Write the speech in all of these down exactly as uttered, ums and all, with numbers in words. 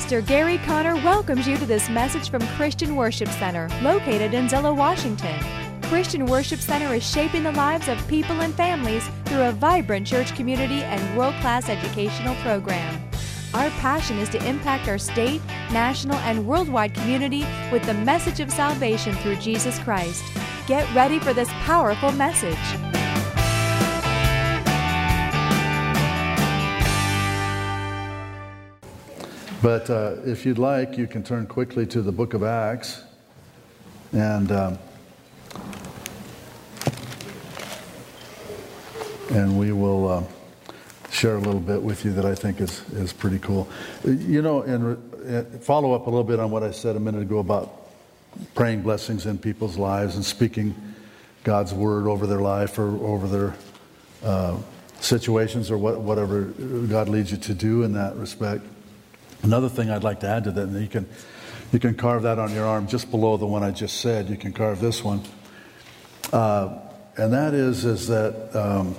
Pastor Gary Conner welcomes you to this message from Christian Worship Center, located in Zillow, Washington. Christian Worship Center is shaping the lives of people and families through a vibrant church community and world-class educational program. Our passion is to impact our state, national, and worldwide community with the message of salvation through Jesus Christ. Get ready for this powerful message. But uh, if you'd like, you can turn quickly to the book of Acts. And um, and we will uh, share a little bit with you that I think is, is pretty cool. You know, and uh, follow up a little bit on what I said a minute ago about praying blessings in people's lives and speaking God's word over their life or over their uh, situations or what, whatever God leads you to do in that respect. Another thing I'd like to add to that, and you can you can carve that on your arm just below the one I just said. You can carve this one, uh, and that is is that um,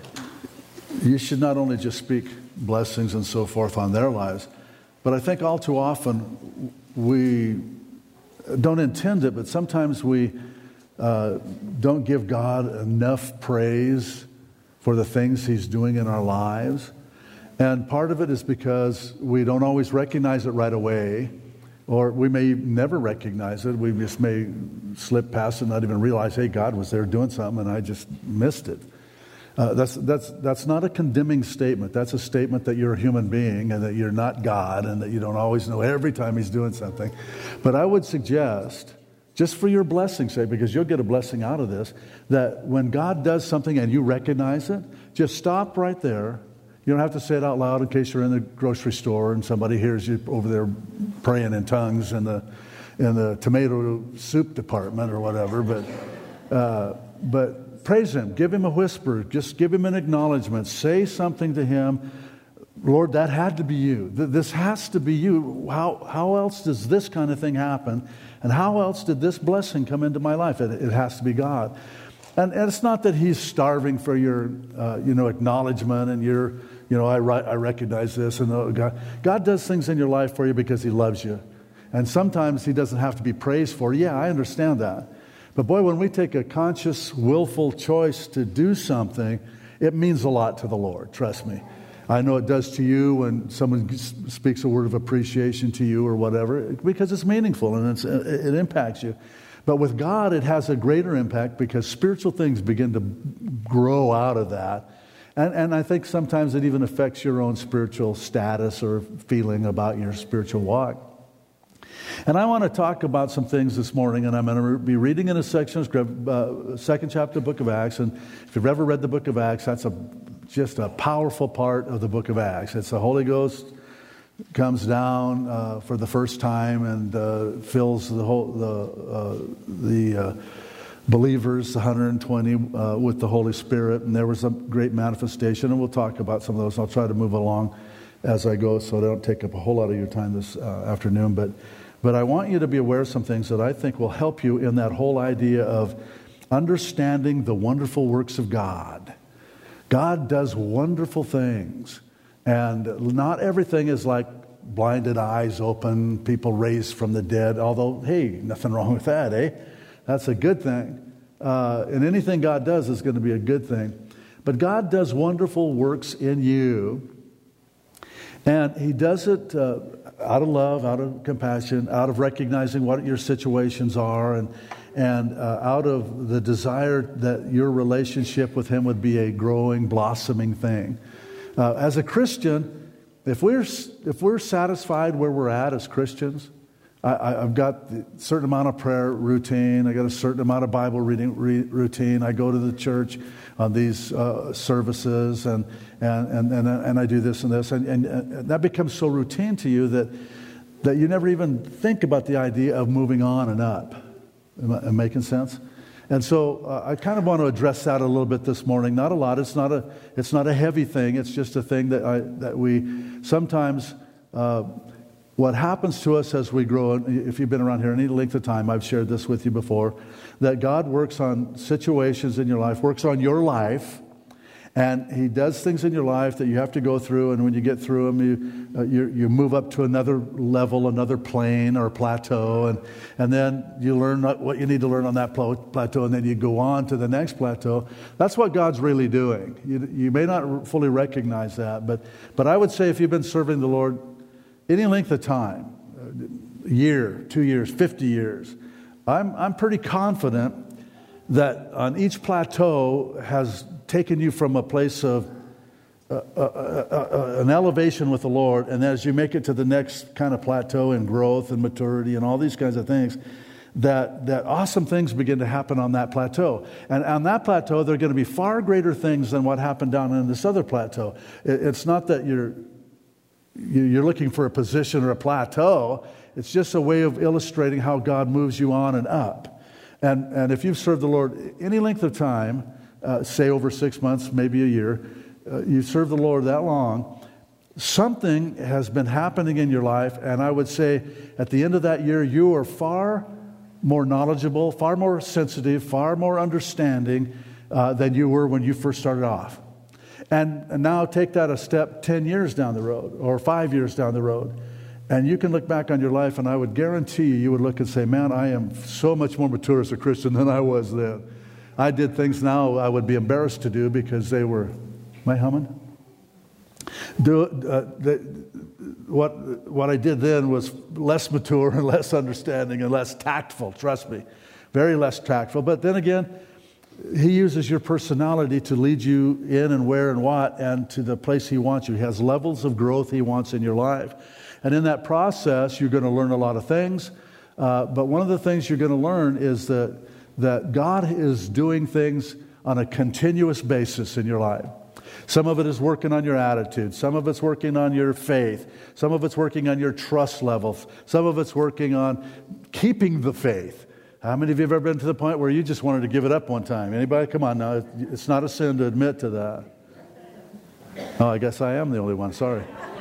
you should not only just speak blessings and so forth on their lives, but I think all too often we don't intend it, but sometimes we uh, don't give God enough praise for the things He's doing in our lives. And part of it is because we don't always recognize it right away, or we may never recognize it. We just may slip past and not even realize, hey, God was there doing something and I just missed it. Uh, that's that's that's not a condemning statement. That's a statement that you're a human being and that you're not God and that you don't always know every time He's doing something. But I would suggest, just for your blessing's sake, because you'll get a blessing out of this, that when God does something and you recognize it, just stop right there. You don't have to say it out loud in case you're in the grocery store and somebody hears you over there praying in tongues in the in the tomato soup department or whatever. But uh, but praise Him, give Him a whisper, just give Him an acknowledgement, say something to Him. Lord, that had to be You. This has to be You. How how else does this kind of thing happen? And how else did this blessing come into my life? It, it has to be God. And, and it's not that He's starving for your uh, you know acknowledgement and your. You know, I, I recognize this, and oh, God, God does things in your life for you because He loves you. And sometimes He doesn't have to be praised for. Yeah, I understand that. But boy, when we take a conscious, willful choice to do something, it means a lot to the Lord, trust me. I know it does to you when someone speaks a word of appreciation to you or whatever, because it's meaningful and it's, it impacts you. But with God, it has a greater impact because spiritual things begin to grow out of that. And, and I think sometimes it even affects your own spiritual status or feeling about your spiritual walk. And I want to talk about some things this morning, and I'm going to be reading in a section, uh, second chapter of the book of Acts. And if you've ever read the book of Acts, that's a just a powerful part of the book of Acts. It's the Holy Ghost comes down uh, for the first time and uh, fills the whole the uh, the. Uh, believers, one hundred twenty, uh, with the Holy Spirit, and there was a great manifestation, and we'll talk about some of those. I'll try to move along as I go so I don't take up a whole lot of your time this uh, afternoon, but but I want you to be aware of some things that I think will help you in that whole idea of understanding the wonderful works of God. God does wonderful things, and not everything is like blinded eyes open, people raised from the dead, although, hey, nothing wrong with that, eh? That's a good thing. Uh, and anything God does is going to be a good thing. But God does wonderful works in you. And He does it uh, out of love, out of compassion, out of recognizing what your situations are, and, and uh, out of the desire that your relationship with Him would be a growing, blossoming thing. Uh, as a Christian, if we're, if we're satisfied where we're at as Christians, I, I've got a certain amount of prayer routine. I got a certain amount of Bible reading re- routine. I go to the church on these uh, services, and and, and and and I do this and this, and, and, and that becomes so routine to you that that you never even think about the idea of moving on and up. Am I, am I making sense? And so uh, I kind of want to address that a little bit this morning. Not a lot. It's not a it's not a heavy thing. It's just a thing that I that we sometimes. Uh, What happens to us as we grow, if you've been around here any length of time, I've shared this with you before, that God works on situations in your life, works on your life, And He does things in your life that you have to go through, and when you get through them, you uh, you, you move up to another level, another plane or plateau, and and then you learn what you need to learn on that plateau, and then you go on to the next plateau. That's what God's really doing. You, you may not fully recognize that, but but I would say if you've been serving the Lord any length of time, a year, two years, fifty years, I'm I'm pretty confident that on each plateau has taken you from a place of uh, uh, uh, uh, an elevation with the Lord, and as you make it to the next kind of plateau in growth and maturity and all these kinds of things, that that awesome things begin to happen on that plateau. And on that plateau, there are going to be far greater things than what happened down in this other plateau. It, it's not that you're you're looking for a position or a plateau. It's just a way of illustrating how God moves you on and up. And and if you've served the Lord any length of time, Uh, say over six months, maybe a year, uh, you serve the Lord that long, something has been happening in your life, and I would say at the end of that year, you are far more knowledgeable, far more sensitive, far more understanding uh, than you were when you first started off. And, and now take that a step ten years down the road, or five years down the road, and you can look back on your life, and I would guarantee you, you would look and say, man, I am so much more mature as a Christian than I was then. I did things now I would be embarrassed to do because they were, am I humming? Do, uh, the, what, what I did then was less mature and less understanding and less tactful, trust me. Very less tactful. But then again, He uses your personality to lead you in and where and what and to the place He wants you. He has levels of growth He wants in your life. And in that process, you're going to learn a lot of things. Uh, but one of the things you're going to learn is that that God is doing things on a continuous basis in your life. Some of it is working on your attitude. Some of it's working on your faith. Some of it's working on your trust levels. Some of it's working on keeping the faith. How many of you have ever been to the point where you just wanted to give it up one time? Anybody? Come on now. It's not a sin to admit to that. Oh, I guess I am the only one. Sorry.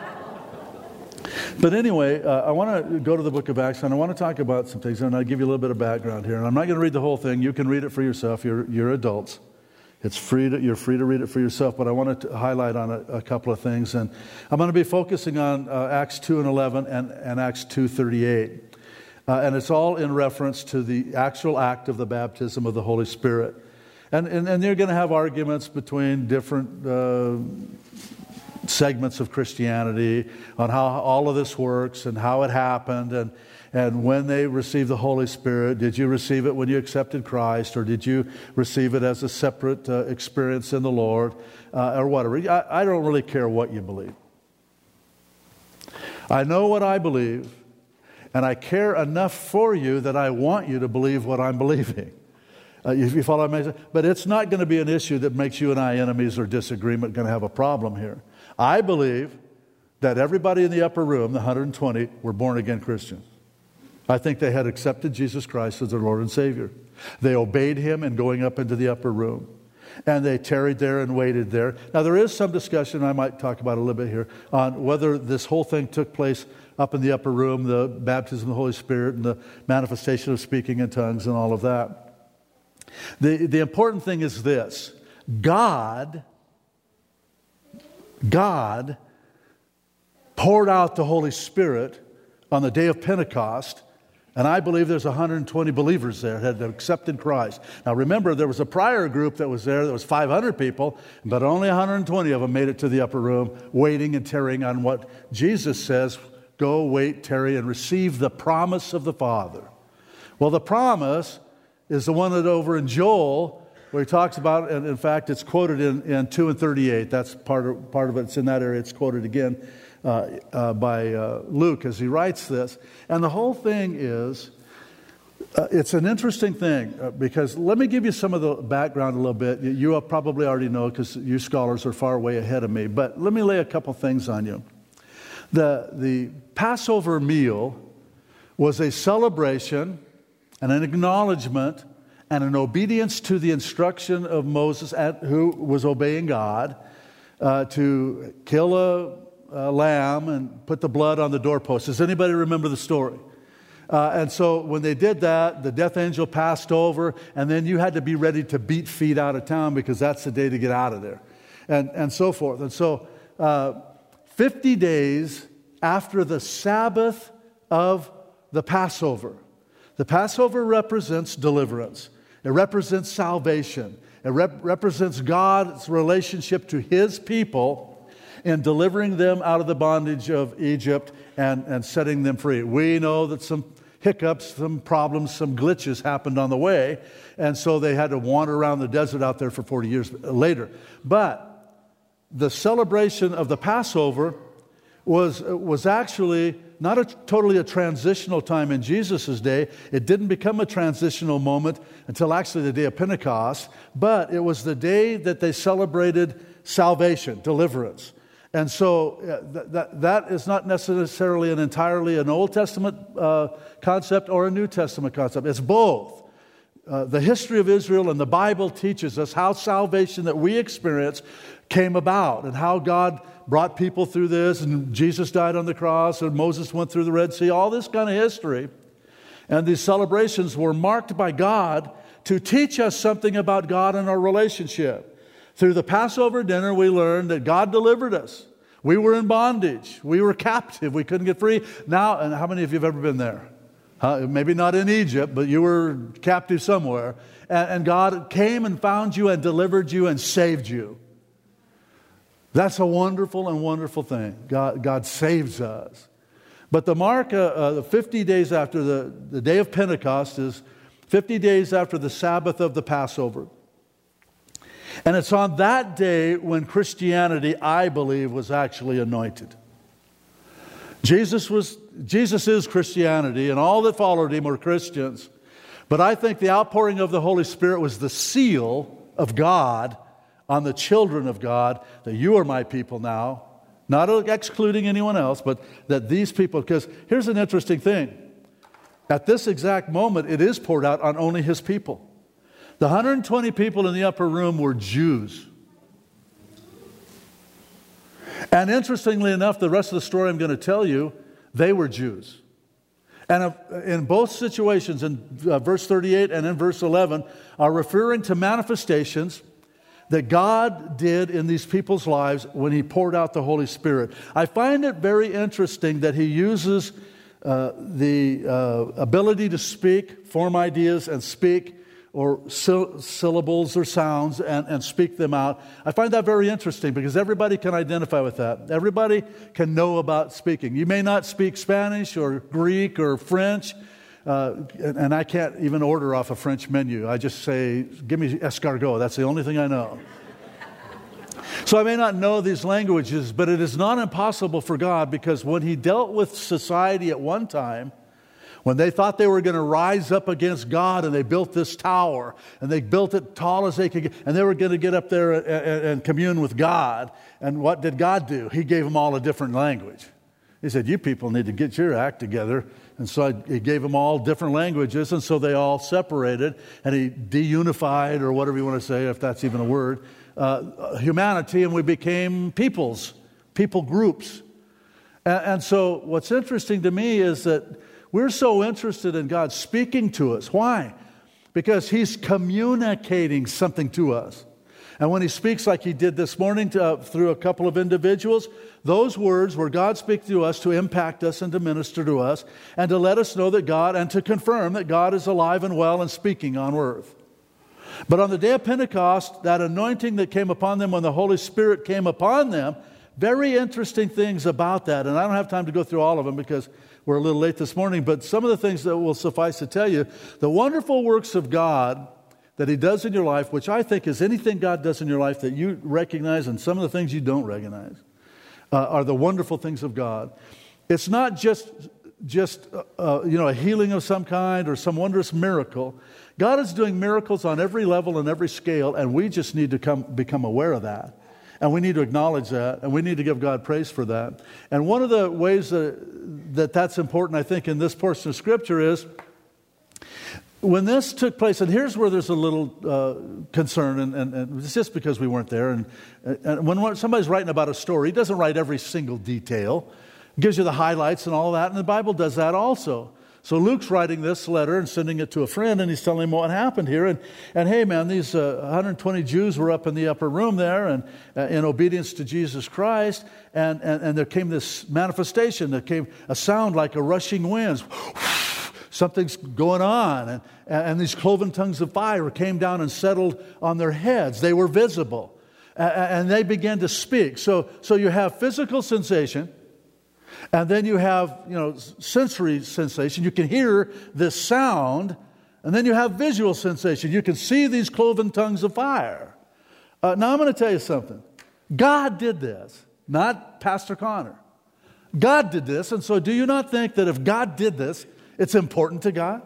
But anyway, uh, I want to go to the book of Acts, and I want to talk about some things, and I'll give you a little bit of background here. And I'm not going to read the whole thing. You can read it for yourself. You're, you're adults. It's free to, you're free to read it for yourself, but I want to highlight on a, a couple of things. And I'm going to be focusing on uh, Acts two and eleven and, and Acts two thirty-eight. Uh, and it's all in reference to the actual act of the baptism of the Holy Spirit. And, and, and you're going to have arguments between different Uh, segments of Christianity on how all of this works and how it happened and and when they received the Holy Spirit. Did you receive it when you accepted Christ, or did you receive it as a separate uh, experience in the Lord, uh, or whatever? I, I don't really care what you believe. I know what I believe, and I care enough for you that I want you to believe what I'm believing. Uh, if you follow me, but it's not going to be an issue that makes you and I enemies or disagreement, going to have a problem here. I believe that everybody in the upper room, the one hundred twenty, were born-again Christians. I think they had accepted Jesus Christ as their Lord and Savior. They obeyed Him in going up into the upper room. And they tarried there and waited there. Now, there is some discussion, I might talk about a little bit here, on whether this whole thing took place up in the upper room, the baptism of the Holy Spirit and the manifestation of speaking in tongues and all of that. The, the important thing is this. God... God poured out the Holy Spirit on the day of Pentecost, and I believe there's one hundred twenty believers there that had accepted Christ. Now remember, there was a prior group that was there, that was five hundred people, but only one hundred twenty of them made it to the upper room, waiting and tarrying on what Jesus says, go, wait, tarry, and receive the promise of the Father. Well, the promise is the one that over in Joel, where he talks about, and in fact, it's quoted in, in two and thirty-eight. That's part of, part of it. It's in that area. It's quoted again uh, uh, by uh, Luke as he writes this. And the whole thing is, uh, it's an interesting thing uh, because let me give you some of the background a little bit. You, you probably already know because you scholars are far way ahead of me. But let me lay a couple things on you. The, the Passover meal was a celebration and an acknowledgement and an obedience to the instruction of Moses, at, who was obeying God, uh, to kill a, a lamb and put the blood on the doorpost. Does anybody remember the story? Uh, and so when they did that, the death angel passed over, and then you had to be ready to beat feet out of town because that's the day to get out of there. and, and so forth. And so uh, fifty days after the Sabbath of the Passover. The Passover represents deliverance. It represents salvation. It rep- represents God's relationship to His people in delivering them out of the bondage of Egypt and, and setting them free. We know that some hiccups, some problems, some glitches happened on the way, and so they had to wander around the desert out there for forty years later. But the celebration of the Passover was, was actually not a, totally a transitional time in Jesus' day. It didn't become a transitional moment until actually the day of Pentecost, but it was the day that they celebrated salvation, deliverance. And so uh, th- that, that is not necessarily an entirely an Old Testament uh, concept or a New Testament concept. It's both. Uh, the history of Israel and the Bible teaches us how salvation that we experience came about and how God brought people through this, and Jesus died on the cross, and Moses went through the Red Sea, all this kind of history. And these celebrations were marked by God to teach us something about God and our relationship. Through the Passover dinner, we learned that God delivered us. We were in bondage. We were captive. We couldn't get free. Now, and how many of you have ever been there? Uh, maybe not in Egypt, but you were captive somewhere. And, and God came and found you and delivered you and saved you. That's a wonderful and wonderful thing. God, God saves us. But the mark, uh, uh, the fifty days after the, the day of Pentecost is fifty days after the Sabbath of the Passover. And it's on that day when Christianity, I believe, was actually anointed. Jesus was, Jesus is Christianity, and all that followed him were Christians. But I think the outpouring of the Holy Spirit was the seal of God on the children of God, that you are my people now, not excluding anyone else, but that these people, because here's an interesting thing. At this exact moment, it is poured out on only His people. The one hundred twenty people in the upper room were Jews. And interestingly enough, the rest of the story I'm going to tell you, they were Jews. And in both situations, in verse thirty-eight and in verse eleven, are referring to manifestations that God did in these people's lives when He poured out the Holy Spirit. I find it very interesting that He uses uh, the uh, ability to speak, form ideas and speak, or sy- syllables or sounds and, and speak them out. I find that very interesting because everybody can identify with that. Everybody can know about speaking. You may not speak Spanish or Greek or French, Uh, and, and I can't even order off a French menu. I just say, give me escargot. That's the only thing I know. So I may not know these languages, but it is not impossible for God, because when He dealt with society at one time, when they thought they were going to rise up against God, and they built this tower, and they built it tall as they could get, and they were going to get up there and, and, and commune with God. And what did God do? He gave them all a different language. He said, you people need to get your act together. And so He gave them all different languages, and so they all separated, and He deunified, or whatever you want to say, if that's even a word, uh, humanity, and we became peoples, people groups. And, and so what's interesting to me is that we're so interested in God speaking to us. Why? Because He's communicating something to us. And when He speaks like He did this morning to, uh, through a couple of individuals, those words where God speaks to us to impact us and to minister to us and to let us know that God, and to confirm that God is alive and well and speaking on earth. But on the day of Pentecost, that anointing that came upon them when the Holy Spirit came upon them, very interesting things about that. And I don't have time to go through all of them because we're a little late this morning, but some of the things that will suffice to tell you, the wonderful works of God that He does in your life, which I think is anything God does in your life that you recognize, and some of the things you don't recognize, uh, are the wonderful things of God. It's not just, just uh, uh, you know, a healing of some kind or some wondrous miracle. God is doing miracles on every level and every scale, and we just need to come become aware of that. And we need to acknowledge that, and we need to give God praise for that. And one of the ways that, that that's important, I think, in this portion of Scripture is, when this took place, and here's where there's a little uh, concern, and, and, and it's just because we weren't there. And, and when somebody's writing about a story, he doesn't write every single detail. He gives you the highlights and all that, and the Bible does that also. So Luke's writing this letter and sending it to a friend, and he's telling him what happened here. And, and hey, man, these uh, one hundred twenty Jews were up in the upper room there and uh, in obedience to Jesus Christ, and, and, and there came this manifestation. There came a sound like a rushing wind. Something's going on. And, and these cloven tongues of fire came down and settled on their heads. They were visible. Uh, and they began to speak. So, so you have physical sensation. And then you have, you know, sensory sensation. You can hear this sound. And then you have visual sensation. You can see these cloven tongues of fire. Uh, now, I'm going to tell you something. God did this, not Pastor Connor. God did this. And so do you not think that if God did this, it's important to God?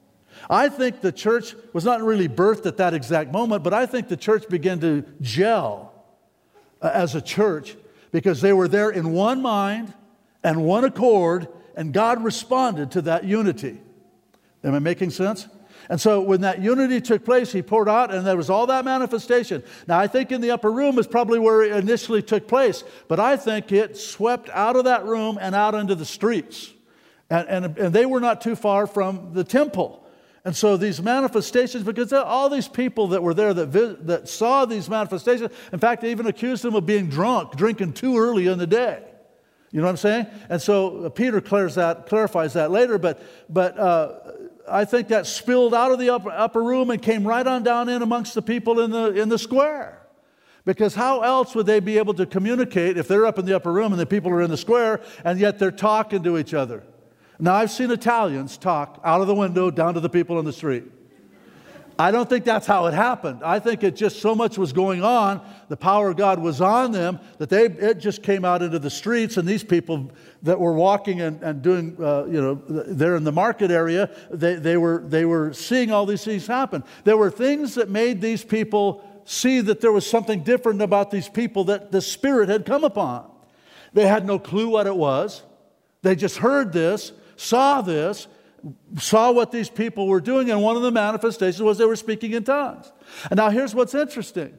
I think the church was not really birthed at that exact moment, but I think the church began to gel uh, as a church because they were there in one mind and one accord, and God responded to that unity. Am I making sense? And so when that unity took place, He poured out, and there was all that manifestation. Now, I think in the upper room is probably where it initially took place, but I think it swept out of that room and out into the streets. And, and, and they were not too far from the temple. And so these manifestations, because all these people that were there that, vis- that saw these manifestations, in fact, they even accused them of being drunk, drinking too early in the day. You know what I'm saying? And so Peter clarifies that, clarifies that later, but, but uh, I think that spilled out of the upper, upper room and came right on down in amongst the people in the, in the square. Because how else would they be able to communicate if they're up in the upper room and the people are in the square and yet they're talking to each other? Now, I've seen Italians talk out of the window down to the people in the street. I don't think that's how it happened. I think it just so much was going on, the power of God was on them, that they it just came out into the streets, and these people that were walking and, and doing, uh, you know, they're in the market area, they, they were they were seeing all these things happen. There were things that made these people see that there was something different about these people that the Spirit had come upon. They had no clue what it was. They just heard this, saw this, saw what these people were doing, and one of the manifestations was they were speaking in tongues. And now here's what's interesting.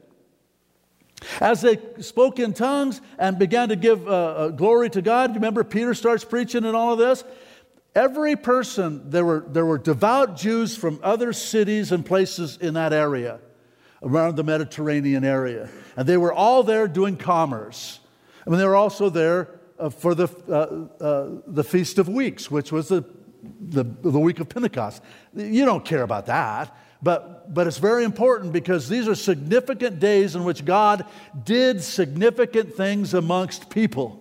As they spoke in tongues and began to give uh, uh, glory to God, remember Peter starts preaching and all of this? Every person, there were, there were devout Jews from other cities and places in that area, around the Mediterranean area. And they were all there doing commerce. I mean, they were also there uh, for the, uh, uh, the Feast of Weeks, which was the The, the week of Pentecost. You don't care about that, but, but it's very important because these are significant days in which God did significant things amongst people.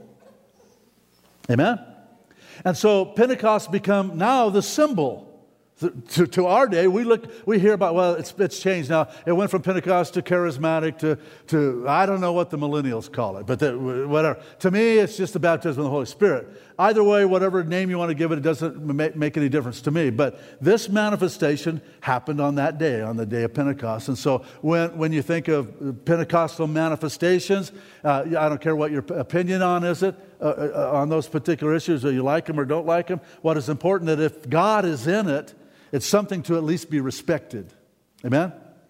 Amen? And so Pentecost become now the symbol. To, to our day, we look, we hear about, well, it's, it's changed now. It went from Pentecost to charismatic to, to I don't know what the millennials call it, but the, whatever. To me, it's just the baptism of the Holy Spirit. Either way, whatever name you want to give it, it doesn't make, make any difference to me. But this manifestation happened on that day, on the day of Pentecost. And so when, when you think of Pentecostal manifestations, uh, I don't care what your opinion on is it, uh, uh, on those particular issues, or you like them or don't like them. What is important that if God is in it, it's something to at least be respected. Amen?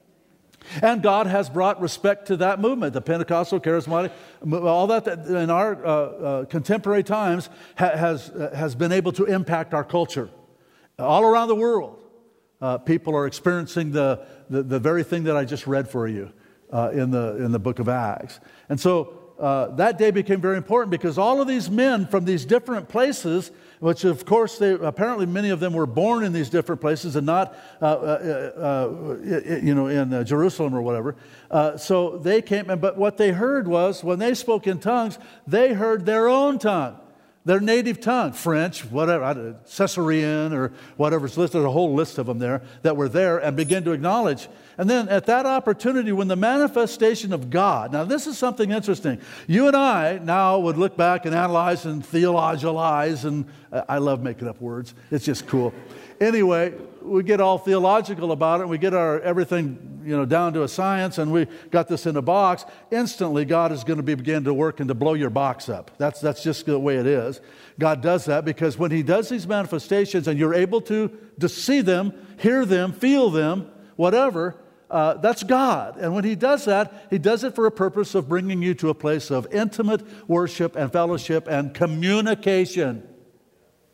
And God has brought respect to that movement, the Pentecostal, charismatic, all that, that in our uh, uh, contemporary times ha- has, uh, has been able to impact our culture. All around the world, uh, people are experiencing the, the, the very thing that I just read for you uh, in, the, in the book of Acts. And so uh, that day became very important because all of these men from these different places, which of course they apparently many of them were born in these different places and not uh, uh, uh, you know in uh, Jerusalem or whatever. Uh, so they came, but what they heard was when they spoke in tongues, they heard their own tongue, their native tongue, French, whatever, Caesarean or whatever's listed. There's a whole list of them there that were there and began to acknowledge. And then at that opportunity, when the manifestation of God, now this is something interesting. You and I now would look back and analyze and theologize, and I love making up words. It's just cool. Anyway, we get all theological about it, and we get our everything, you know, down to a science, and we got this in a box. Instantly, God is going to be begin to work and to blow your box up. That's that's just the way it is. God does that because when He does these manifestations, and you're able to to see them, hear them, feel them, whatever. Uh, that's God. And when He does that, He does it for a purpose of bringing you to a place of intimate worship and fellowship and communication.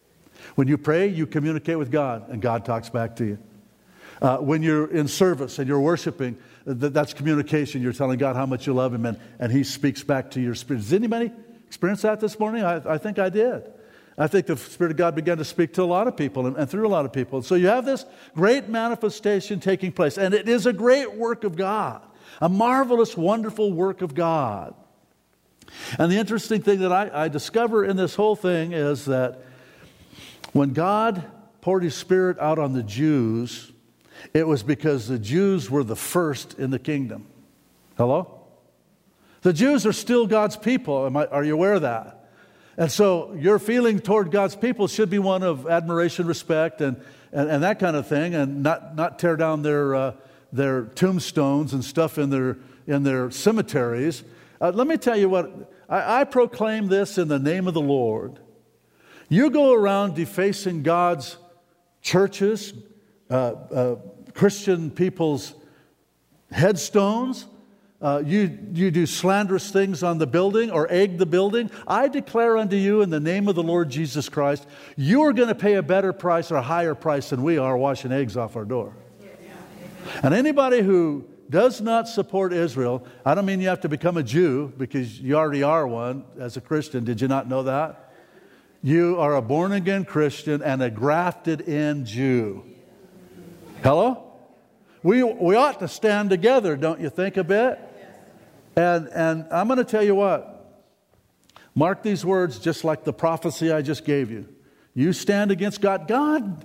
When you pray, you communicate with God, and God talks back to you. Uh, when you're in service and you're worshiping, th- that's communication. You're telling God how much you love Him, and, and He speaks back to your spirit. Does anybody experience that this morning? I, I think I did. I think the Spirit of God began to speak to a lot of people and, and through a lot of people. So you have this great manifestation taking place, and it is a great work of God, a marvelous, wonderful work of God. And the interesting thing that I, I discover in this whole thing is that when God poured His Spirit out on the Jews, it was because the Jews were the first in the kingdom. Hello? The Jews are still God's people. Am I, are you aware of that? And so your feeling toward God's people should be one of admiration, respect, and, and, and that kind of thing, and not, not tear down their uh, their tombstones and stuff in their in their cemeteries. Uh, let me tell you what, I, I proclaim this in the name of the Lord. You go around defacing God's churches, uh, uh, Christian people's headstones. Uh, you, you do slanderous things on the building or egg the building. I declare unto you in the name of the Lord Jesus Christ, you are going to pay a better price or a higher price than we are washing eggs off our door. And anybody who does not support Israel, I don't mean you have to become a Jew, because you already are one as a Christian. Did you not know that? You are a born-again Christian and a grafted-in Jew. Hello? We, we ought to stand together, don't you think, a bit? And, and I'm going to tell you what. Mark these words just like the prophecy I just gave you. You stand against God. God,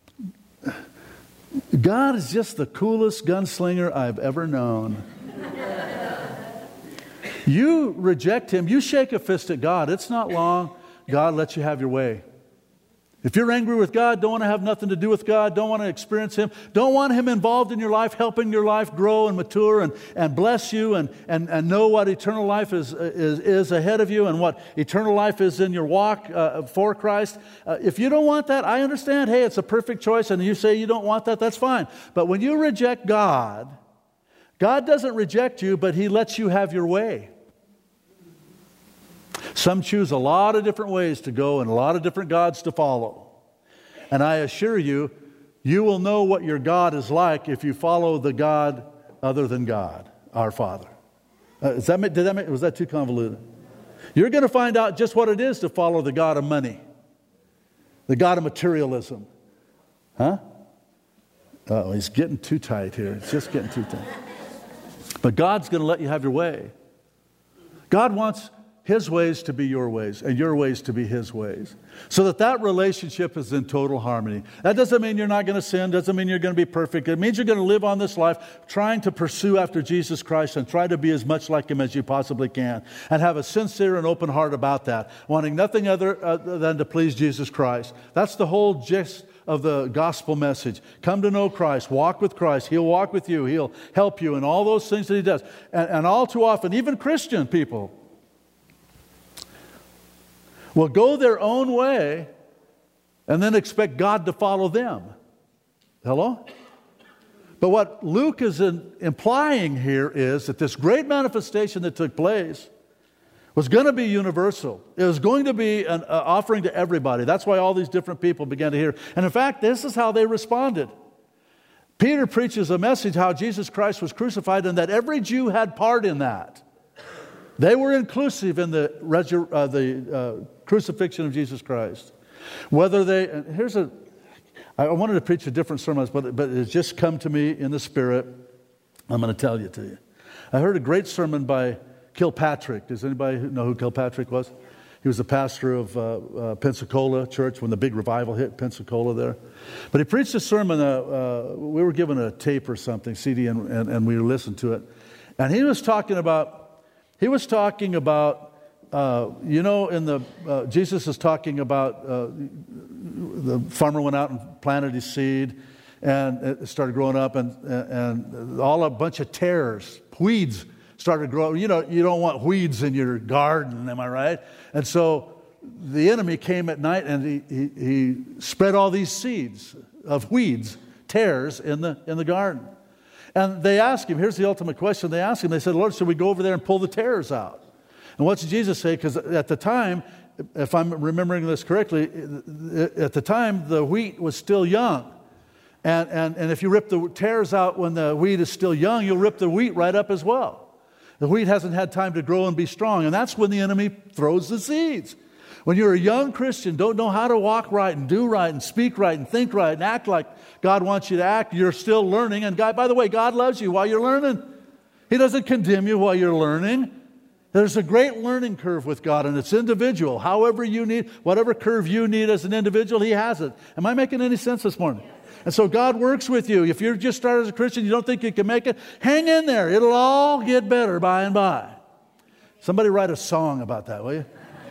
God is just the coolest gunslinger I've ever known. You reject Him. You shake a fist at God. It's not long. God lets you have your way. If you're angry with God, don't want to have nothing to do with God, don't want to experience Him, don't want Him involved in your life, helping your life grow and mature and, and bless you and, and, and know what eternal life is, is, is ahead of you and what eternal life is in your walk uh, for Christ. Uh, if you don't want that, I understand. Hey, it's a perfect choice, and you say you don't want that, that's fine. But when you reject God, God doesn't reject you, but He lets you have your way. Some choose a lot of different ways to go and a lot of different gods to follow. And I assure you, you will know what your God is like if you follow the God other than God, our Father. Uh, is that, did that make, was that too convoluted? You're going to find out just what it is to follow the God of money, the God of materialism. Huh? Oh, he's getting too tight here. It's just getting too tight. But God's going to let you have your way. God wants His ways to be your ways and your ways to be His ways, so that that relationship is in total harmony. That doesn't mean you're not going to sin, doesn't mean you're going to be perfect. It means you're going to live on this life trying to pursue after Jesus Christ and try to be as much like Him as you possibly can, and have a sincere and open heart about that, wanting nothing other uh, than to please Jesus Christ. That's the whole gist of the gospel message. Come to know Christ, walk with Christ. He'll walk with you, He'll help you in all those things that He does. And, and all too often, even Christian people will go their own way and then expect God to follow them. Hello? But what Luke is in, implying here is that this great manifestation that took place was going to be universal. It was going to be an uh, offering to everybody. That's why all these different people began to hear. And in fact, this is how they responded. Peter preaches a message how Jesus Christ was crucified and that every Jew had part in that. They were inclusive in the, resur- uh, the uh, crucifixion of Jesus Christ. Whether they, and here's a, I wanted to preach a different sermon, but, but it's just come to me in the Spirit. I'm going to tell you to you. I heard a great sermon by Kilpatrick. Does anybody know who Kilpatrick was? He was the pastor of uh, uh, Pensacola Church when the big revival hit Pensacola there. But he preached a sermon, uh, uh, we were given a tape or something, C D, and, and, and we listened to it. And he was talking about, he was talking about, uh, you know, in the, uh, Jesus is talking about, uh, the farmer went out and planted his seed, and it started growing up, and, and all a bunch of tares, weeds, started growing. You know, you don't want weeds in your garden, am I right? And so the enemy came at night and he, he, he spread all these seeds of weeds, tares in the in the garden. And they asked him, here's the ultimate question. They asked him, they said, Lord, should we go over there and pull the tares out? And what did Jesus say? Because at the time, if I'm remembering this correctly, at the time the wheat was still young. And, and, and if you rip the tares out when the wheat is still young, you'll rip the wheat right up as well. The wheat hasn't had time to grow and be strong, and that's when the enemy throws the seeds. When you're a young Christian, don't know how to walk right and do right and speak right and think right and act like God wants you to act, you're still learning. And God, by the way, God loves you while you're learning. He doesn't condemn you while you're learning. There's a great learning curve with God, and it's individual. However you need, whatever curve you need as an individual, He has it. Am I making any sense this morning? And so God works with you. If you're just started as a Christian, you don't think you can make it, hang in there. It'll all get better by and by. Somebody write a song about that, will you?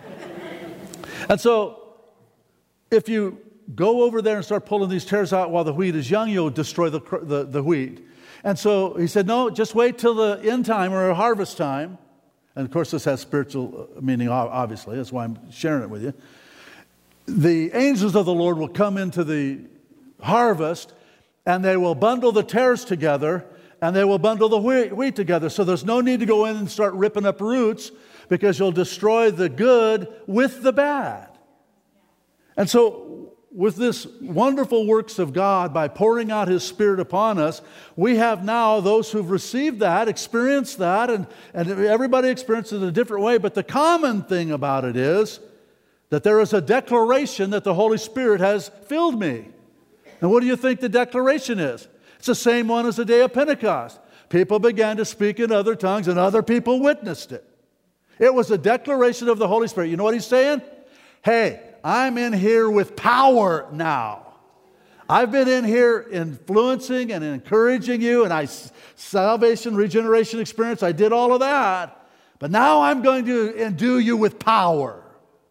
And so if you go over there and start pulling these tares out while the wheat is young, you'll destroy the, the, the wheat. And so he said, no, just wait till the end time or harvest time. And of course, this has spiritual meaning, obviously. That's why I'm sharing it with you. The angels of the Lord will come into the harvest, and they will bundle the tares together, and they will bundle the wheat, wheat together. So there's no need to go in and start ripping up roots, because you'll destroy the good with the bad. And so with this wonderful works of God, by pouring out His Spirit upon us, we have now those who've received that, experienced that, and, and everybody experiences it in a different way. But the common thing about it is that there is a declaration that the Holy Spirit has filled me. And what do you think the declaration is? It's the same one as the day of Pentecost. People began to speak in other tongues, and other people witnessed it. It was a declaration of the Holy Spirit. You know what He's saying? Hey, I'm in here with power now. I've been in here influencing and encouraging you, and I salvation, regeneration experience, I did all of that. But now I'm going to endue you with power.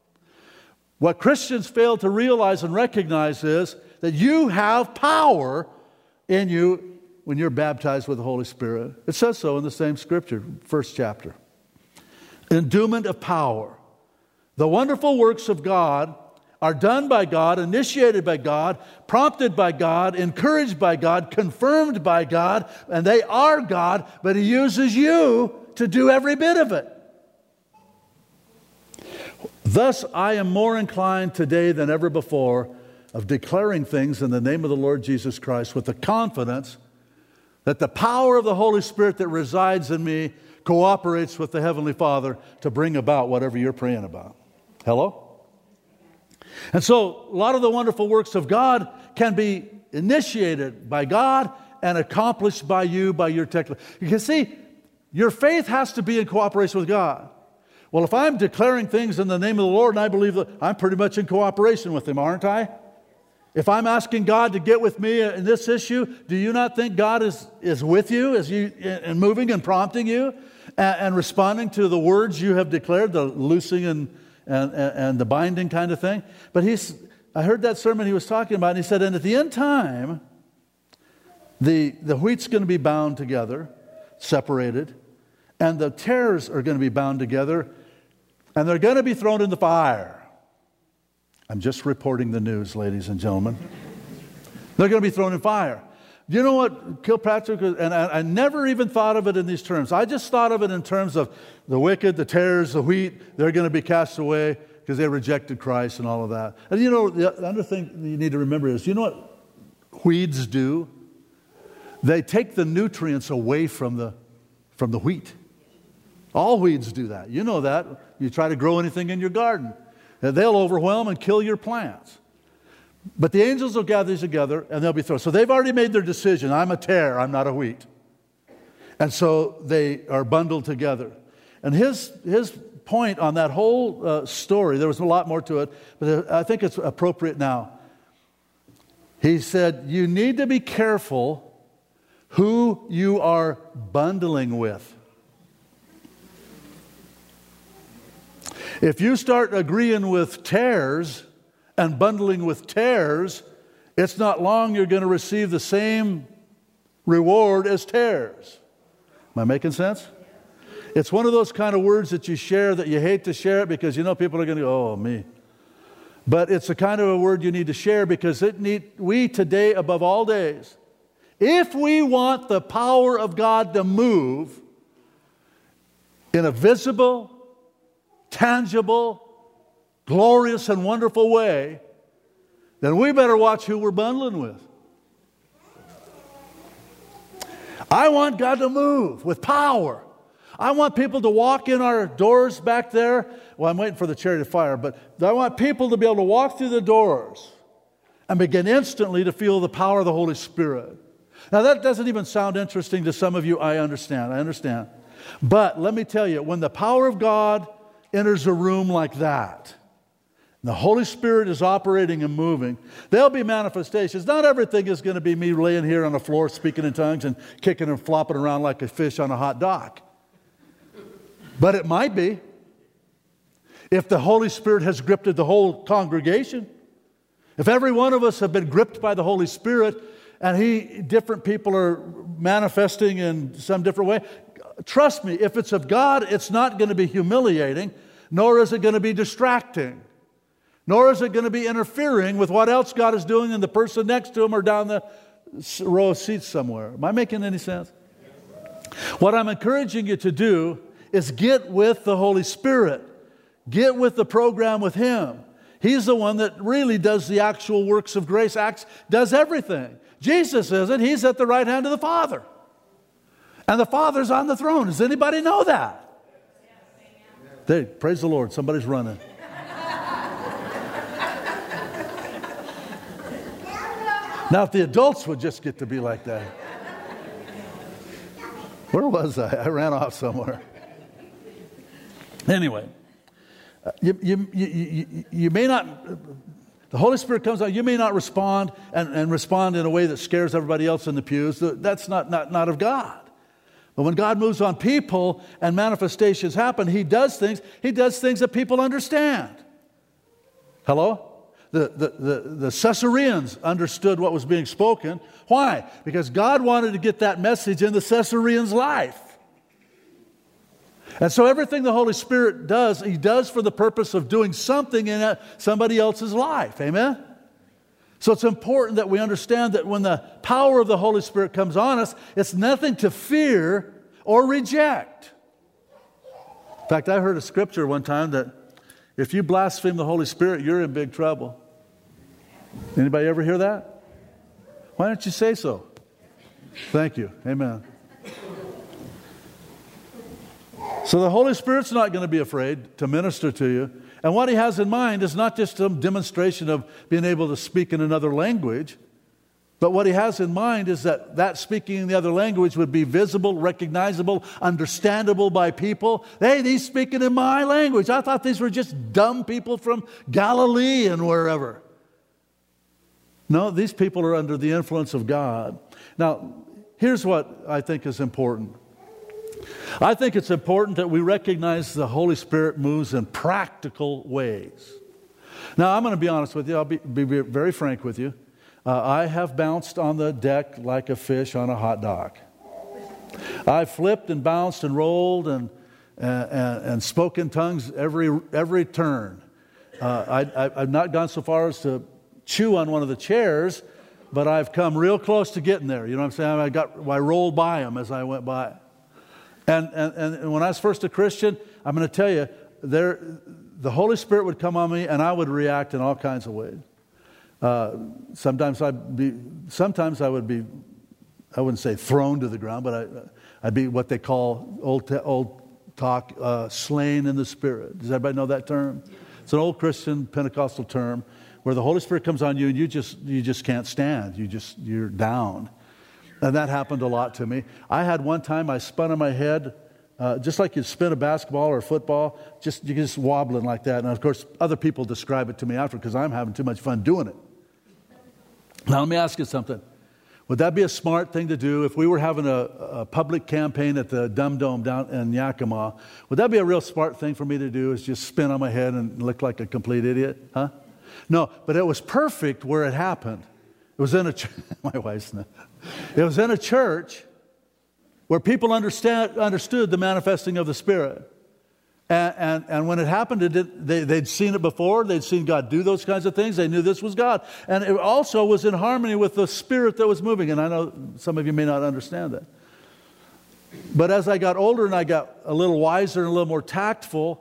What Christians fail to realize and recognize is that you have power in you when you're baptized with the Holy Spirit. It says so in the same scripture, first chapter. Endowment of power. The wonderful works of God are done by God, initiated by God, prompted by God, encouraged by God, confirmed by God, and they are God, but He uses you to do every bit of it. Thus, I am more inclined today than ever before of declaring things in the name of the Lord Jesus Christ with the confidence that the power of the Holy Spirit that resides in me cooperates with the Heavenly Father to bring about whatever you're praying about. Hello? And so, a lot of the wonderful works of God can be initiated by God and accomplished by you, by your technique. You can see, your faith has to be in cooperation with God. Well, if I'm declaring things in the name of the Lord and I believe that I'm pretty much in cooperation with Him, aren't I? If I'm asking God to get with me in this issue, do you not think God is, is with you as you and moving and prompting you and, and responding to the words you have declared, the loosing and, and, and the binding kind of thing? But he's, I heard that sermon he was talking about, and he said, and at the end time, the, the wheat's going to be bound together, separated, and the tares are going to be bound together, and they're going to be thrown in the fire. I'm just reporting the news, ladies and gentlemen. They're going to be thrown in fire. Do you know what Kilpatrick, and I, I never even thought of it in these terms. I just thought of it in terms of the wicked, the tares, the wheat, they're going to be cast away because they rejected Christ and all of that. And you know, the other thing you need to remember is, you know what weeds do? They take the nutrients away from the, from the wheat. All weeds do that. You know that. You try to grow anything in your garden, they'll overwhelm and kill your plants. But the angels will gather these together and they'll be thrown. So they've already made their decision. I'm a tare, I'm not a wheat. And so they are bundled together. And his, his point on that whole uh, story, there was a lot more to it, but I think it's appropriate now. He said, you need to be careful who you are bundling with. If you start agreeing with tares and bundling with tares, it's not long you're going to receive the same reward as tares. Am I making sense? It's one of those kind of words that you share that you hate to share it because you know people are going to go, oh, me. But it's the kind of a word you need to share because it need, we today, above all days, if we want the power of God to move in a visible, tangible, glorious and wonderful way, then we better watch who we're bundling with. I want God to move with power. I want people to walk in our doors back there. Well, I'm waiting for the chariot of fire, but I want people to be able to walk through the doors and begin instantly to feel the power of the Holy Spirit. Now, that doesn't even sound interesting to some of you. I understand. I understand. But let me tell you, when the power of God enters a room like that, the Holy Spirit is operating and moving, there'll be manifestations. Not everything is going to be me laying here on the floor speaking in tongues and kicking and flopping around like a fish on a hot dock. But it might be. If the Holy Spirit has gripped the whole congregation, if every one of us have been gripped by the Holy Spirit and he, different people are manifesting in some different way, trust me, if it's of God, it's not going to be humiliating, nor is it going to be distracting, nor is it going to be interfering with what else God is doing in the person next to him or down the row of seats somewhere. Am I making any sense? What I'm encouraging you to do is get with the Holy Spirit. Get with the program with Him. He's the one that really does the actual works of grace, acts, does everything. Jesus isn't. He's at the right hand of the Father. And the Father's on the throne. Does anybody know that? Hey, praise the Lord. Somebody's running. Now, if the adults would just get to be like that. Where was I? I ran off somewhere. Anyway, you, you, you, you, you may not, the Holy Spirit comes out, you may not respond and, and respond in a way that scares everybody else in the pews. That's not, not, not of God. But when God moves on people and manifestations happen, He does things, He does things that people understand. Hello? The, the, the, the Caesareans understood what was being spoken. Why? Because God wanted to get that message in the Caesareans' life. And so everything the Holy Spirit does, He does for the purpose of doing something in somebody else's life. Amen? So it's important that we understand that when the power of the Holy Spirit comes on us, it's nothing to fear or reject. In fact, I heard a scripture one time that if you blaspheme the Holy Spirit, you're in big trouble. Anybody ever hear that? Why don't you say so? Thank you. Amen. So the Holy Spirit's not going to be afraid to minister to you. And what He has in mind is not just some demonstration of being able to speak in another language, but what He has in mind is that that speaking in the other language would be visible, recognizable, understandable by people. Hey, these speaking in my language. I thought these were just dumb people from Galilee and wherever. No, these people are under the influence of God. Now, here's what I think is important. I think it's important that we recognize the Holy Spirit moves in practical ways. Now, I'm going to be honest with you. I'll be, be very frank with you. Uh, I have bounced on the deck like a fish on a hot dog. I've flipped and bounced and rolled and and, and, and spoke in tongues every every turn. Uh, I, I, I've not gone so far as to chew on one of the chairs, but I've come real close to getting there. You know what I'm saying? I got I rolled by them as I went by. And, and, and when I was first a Christian, I'm going to tell you, there, the Holy Spirit would come on me and I would react in all kinds of ways. Uh, sometimes I'd be, sometimes I would be, I wouldn't say thrown to the ground, but I, I'd be what they call old old talk, uh, slain in the Spirit. Does everybody know that term? It's an old Christian Pentecostal term where the Holy Spirit comes on you and you just you just can't stand. You just you're down. And that happened a lot to me. I had one time I spun on my head, uh, just like you spin a basketball or a football, just you just wobbling like that. And of course, other people describe it to me after because I'm having too much fun doing it. Now, let me ask you something. Would that be a smart thing to do if we were having a, a public campaign at the Dum Dome down in Yakima? Would that be a real smart thing for me to do? Is just spin on my head and look like a complete idiot? Huh? No, but it was perfect where it happened. It was in a ch- my wife's not. It was in a church where people understand, understood the manifesting of the Spirit. And, and, and when it happened, it did, they, they'd seen it before. They'd seen God do those kinds of things. They knew this was God. And it also was in harmony with the Spirit that was moving. And I know some of you may not understand that. But as I got older and I got a little wiser and a little more tactful,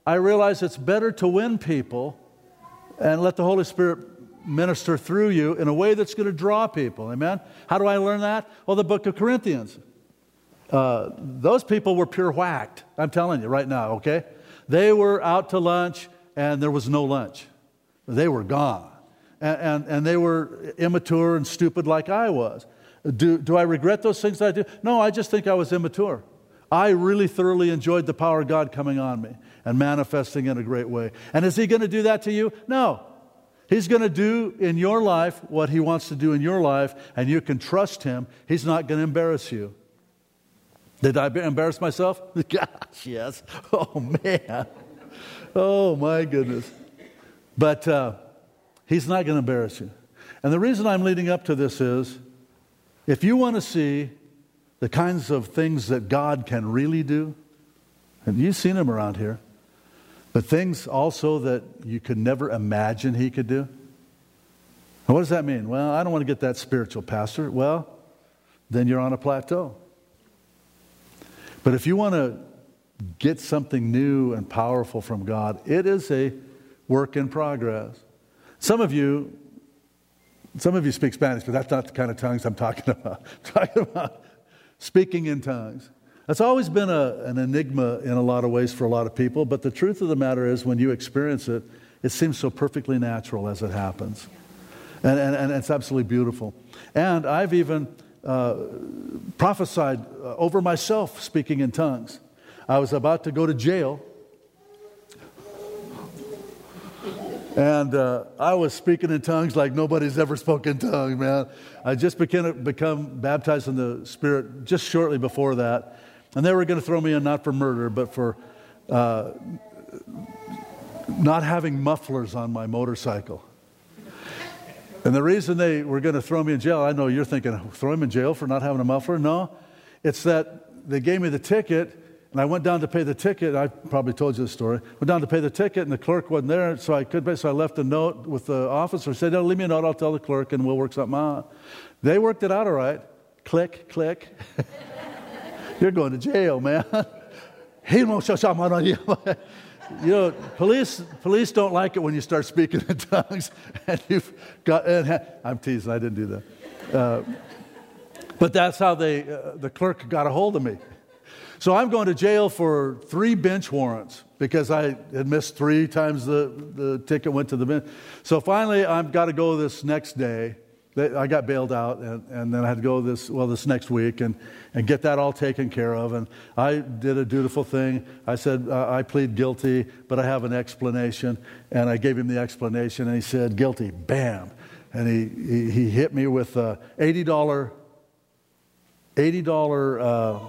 I realize it's better to win people and let the Holy Spirit minister through you in a way that's going to draw people. Amen? How do I learn that? Well, the book of Corinthians. Uh, those people were pure whacked. I'm telling you right now, okay? They were out to lunch and there was no lunch. They were gone. And, and, and they were immature and stupid like I was. Do, do I regret those things that I do? No, I just think I was immature. I really thoroughly enjoyed the power of God coming on me and manifesting in a great way. And is He going to do that to you? No. He's going to do in your life what He wants to do in your life, and you can trust Him. He's not going to embarrass you. Did I embarrass myself? Gosh, yes. Oh, man. Oh, my goodness. But uh, He's not going to embarrass you. And the reason I'm leading up to this is, if you want to see the kinds of things that God can really do, and you've seen them around here, but things also that you could never imagine He could do. And what does that mean? Well, I don't want to get that spiritual, Pastor. Well, then you're on a plateau. But if you want to get something new and powerful from God, it is a work in progress. Some of you, some of you speak Spanish, but that's not the kind of tongues I'm talking about. I'm talking about speaking in tongues. That's always been a, an enigma in a lot of ways for a lot of people, but the truth of the matter is when you experience it, it seems so perfectly natural as it happens. And, and, and it's absolutely beautiful. And I've even uh, prophesied uh, over myself speaking in tongues. I was about to go to jail, and uh, I was speaking in tongues like nobody's ever spoken tongues, man. I just became become baptized in the Spirit just shortly before that. And they were going to throw me in not for murder, but for uh, not having mufflers on my motorcycle. And the reason they were going to throw me in jail, I know you're thinking, throw him in jail for not having a muffler? No, it's that they gave me the ticket, and I went down to pay the ticket. I probably told you this story. Went down to pay the ticket, and the clerk wasn't there, so I could pay. So I left a note with the officer. Said, no, leave me a note. I'll tell the clerk, and we'll work something out. They worked it out all right. Click, click. You're going to jail, man. You know, police police don't like it when you start speaking in tongues. And you've got. And I'm teasing. I didn't do that. Uh, but that's how they uh, the clerk got a hold of me. So I'm going to jail for three bench warrants because I had missed three times the, the ticket went to the bench. So finally, I've got to go this next day. I got bailed out, and, and then I had to go this, well, this next week and, and get that all taken care of. And I did a dutiful thing. I said, uh, I plead guilty, but I have an explanation. And I gave him the explanation, and he said, guilty, bam. And he, he, he hit me with a eighty dollars, eighty dollars uh,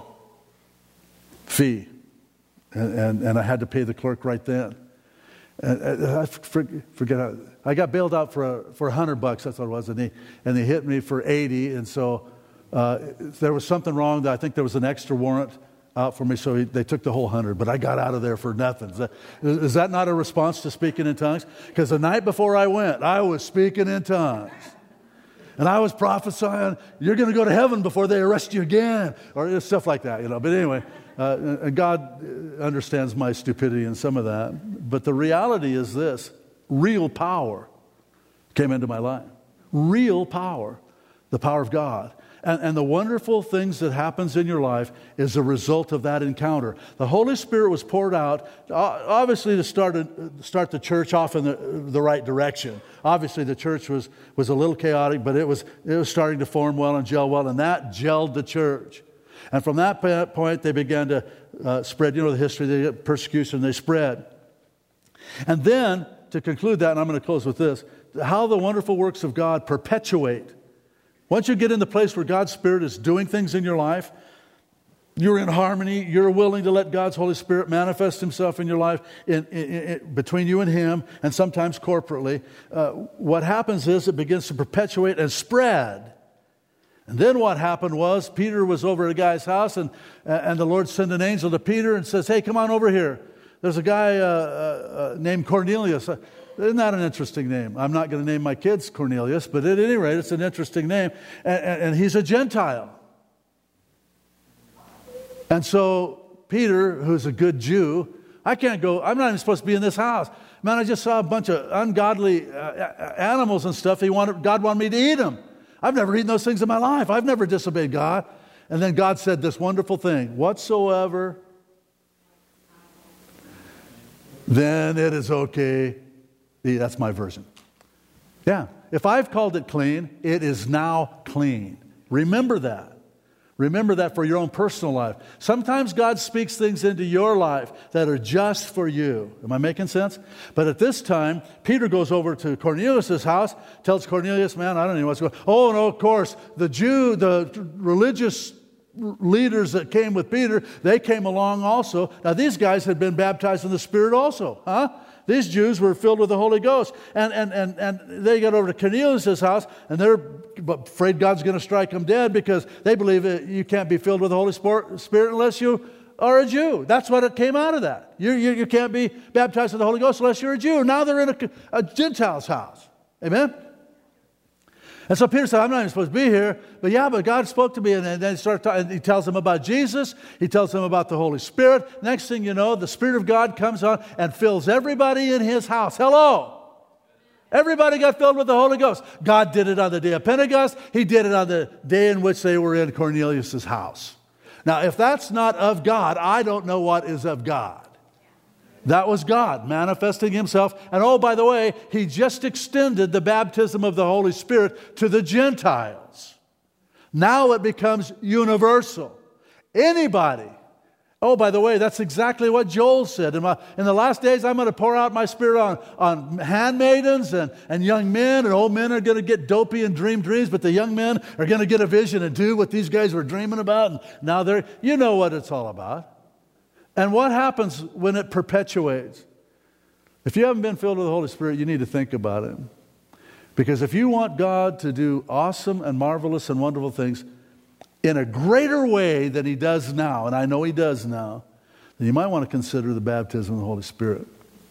fee. And, and, and I had to pay the clerk right then. And, and I forget how, I got bailed out for a, for a hundred bucks. That's what it was, and they and they hit me for eighty. And so uh, there was something wrong. I think there was an extra warrant out for me, so he, they took the whole hundred. But I got out of there for nothing. Is that, is that not a response to speaking in tongues? Because the night before I went, I was speaking in tongues, and I was prophesying, "You're going to go to heaven before they arrest you again," or stuff like that, you know. But anyway. Uh, and God understands my stupidity in some of that. But the reality is this. Real power came into my life. Real power. The power of God. And, and the wonderful things that happens in your life is a result of that encounter. The Holy Spirit was poured out, obviously to start a, start the church off in the, the right direction. Obviously the church was, was a little chaotic, but it was, it was starting to form well and gel well, and that gelled the church. And from that point, they began to uh, spread. You know the history, the persecution, they spread. And then, to conclude that, and I'm going to close with this, how the wonderful works of God perpetuate. Once you get in the place where God's Spirit is doing things in your life, you're in harmony, you're willing to let God's Holy Spirit manifest Himself in your life in, in, in, between you and Him, and sometimes corporately. Uh, what happens is it begins to perpetuate and spread. And then what happened was Peter was over at a guy's house, and, and the Lord sent an angel to Peter and says, hey, come on over here. There's a guy uh, uh, named Cornelius. Uh, isn't that an interesting name? I'm not going to name my kids Cornelius, but at any rate, it's an interesting name. And, and, and he's a Gentile. And so Peter, who's a good Jew, I can't go. I'm not even supposed to be in this house. Man, I just saw a bunch of ungodly uh, animals and stuff. He wanted, God wanted me to eat them. I've never eaten those things in my life. I've never disobeyed God. And then God said this wonderful thing, whatsoever, then it is okay. That's my version. Yeah. If I've called it clean, it is now clean. Remember that. Remember that for your own personal life. Sometimes God speaks things into your life that are just for you. Am I making sense? But at this time, Peter goes over to Cornelius' house, tells Cornelius, man, I don't know what's going on. Oh, no, of course, the Jew, the religious leaders that came with Peter, they came along also. Now, these guys had been baptized in the Spirit also, huh? These Jews were filled with the Holy Ghost. And, and, and, and they got over to Cornelius' house, and they're afraid God's going to strike them dead because they believe that you can't be filled with the Holy Spirit unless you are a Jew. That's what it came out of that. You, you, you can't be baptized with the Holy Ghost unless you're a Jew. Now they're in a, a Gentile's house. Amen? And so Peter said, I'm not even supposed to be here. But yeah, but God spoke to me. And then he, started talking, he tells them about Jesus. He tells them about the Holy Spirit. Next thing you know, the Spirit of God comes on and fills everybody in his house. Hello. Everybody got filled with the Holy Ghost. God did it on the day of Pentecost. He did it on the day in which they were in Cornelius' house. Now, if that's not of God, I don't know what is of God. That was God manifesting himself. And oh, by the way, he just extended the baptism of the Holy Spirit to the Gentiles. Now it becomes universal. Anybody. Oh, by the way, that's exactly what Joel said. In, my, in the last days, I'm going to pour out my Spirit on, on handmaidens and, and young men, and old men are going to get dopey and dream dreams, but the young men are going to get a vision and do what these guys were dreaming about. And now they're, you know what it's all about. And what happens when it perpetuates? If you haven't been filled with the Holy Spirit, you need to think about it. Because if you want God to do awesome and marvelous and wonderful things in a greater way than he does now, and I know he does now, then you might want to consider the baptism of the Holy Spirit.